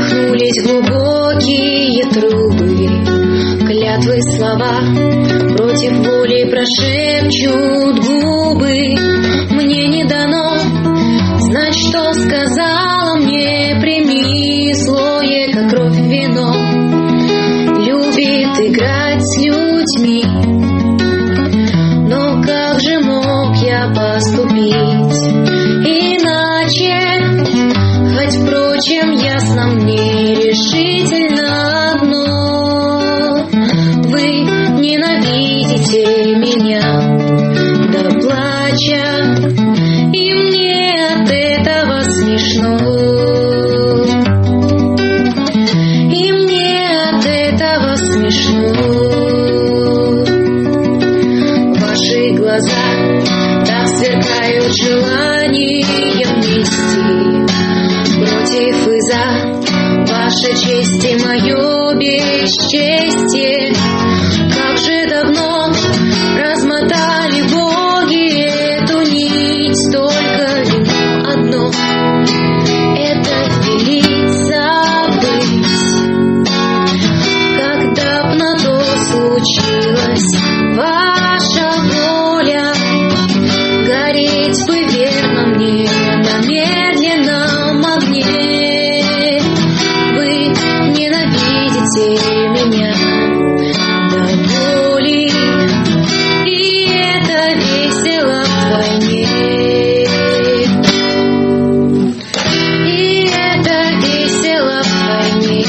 Вздохнулись глубокие трубы, клятвы слова против воли прошепчут губы. Мне не дано знать, что сказала мне, прими злое, как кровь вино. Любит играть с людьми, но как же мог я поступить иначе? Хоть, впрочем, ясно мне решительно одно: вы ненавидите меня до плача, и мне от этого смешно, и мне от этого смешно. Ваши глаза так сверкают желанием мести, против и за ваша честь и мое бесчестие. Как же давно размотали боги эту нить, только вино одно — это велит забыть. Когда б на то случилось ваша воля, гореть бы верно мне на медленном огне. Вы ненавидите меня до боли, и это весело вдвойне, и это весело вдвойне.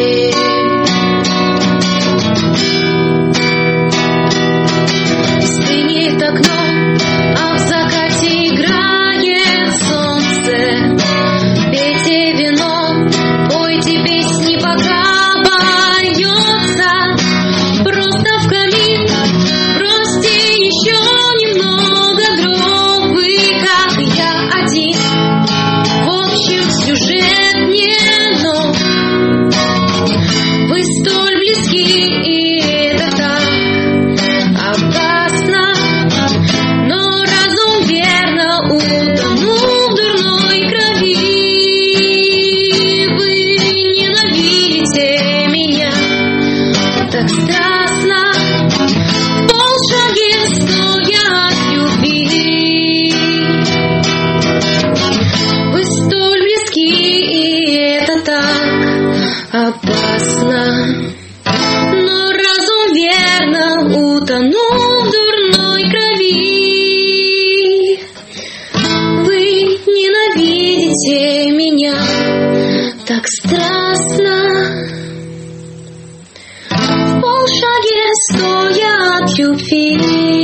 Стынет окно, а в закате играет солнце. Пейте вино, пойте песни, пока поется. Просто в камин бросьте еще немного дров. Вы, как я, один, в общем сюжет не нов. Вы столь близки, и это так опасно, но разум верно утонул в дурной крови. Вы ненавидите меня так страстно, в полшаге стоя от любви. Вы столь близки, и это так опасно, но разум верно утонул в дурной крови. Вы ненавидите меня так страстно, в полшаге стоя от любви.